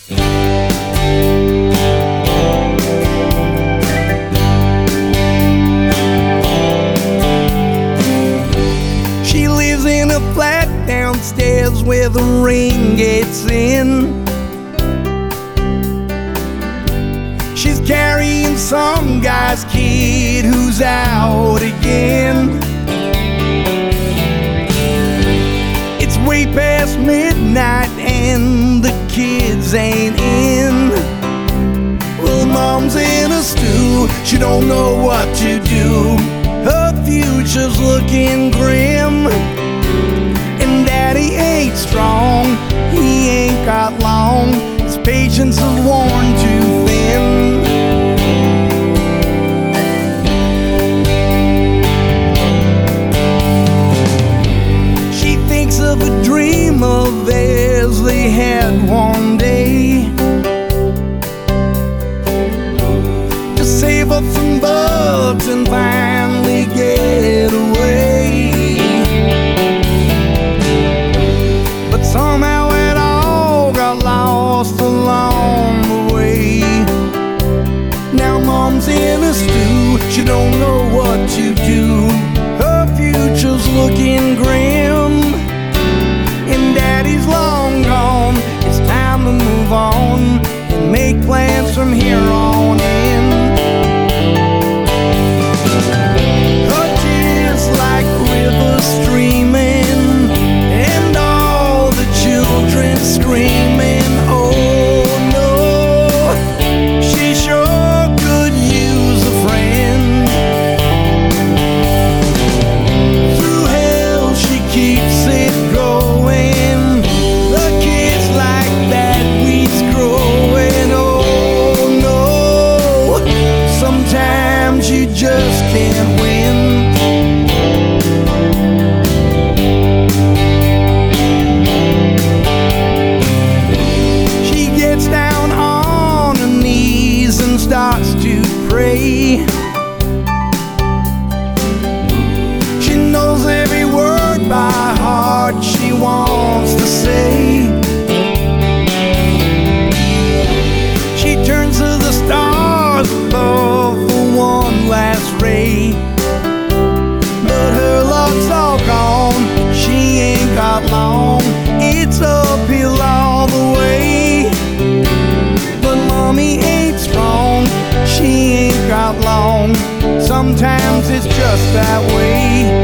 She lives in a flat downstairs where the rain gets in. She's carrying some guy's kid who's out again. It's way past midnight and the kids ain't in. Well, mom's in a stew, she don't know what to do. Her future's looking grim, and daddy ain't strong, he ain't got long. His patience is worn too thin. She thinks of a dream of theirs they had one day, to save up some bucks and finally get away. But somehow it all got lost along the way. Now mom's in a stew, she don't know what to do. Her future's looking grim, and daddy's long gone. It's time to move on and make plans from here on in. Her tears like rivers streaming, and all the children screaming, oh no, she sure could use a friend. Through hell she keeps it going, the kids like that weeds growing, oh no, sometimes you just can't win. She gets down on her knees and starts to pray. She knows every word by heart she wants to say. She turns to the stars above for one last ray, but her luck's all gone, she ain't got long. It's uphill all the way, but mommy ain't strong, she ain't got long. Sometimes it's just that way.